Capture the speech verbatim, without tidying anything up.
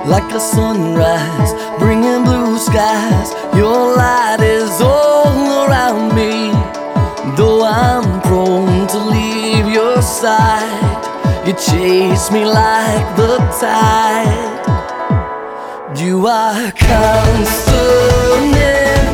like a sunrise, bringing blue skies. Your light is all around me. Though I'm prone to leave your side, you chase me like the tide. You are constant in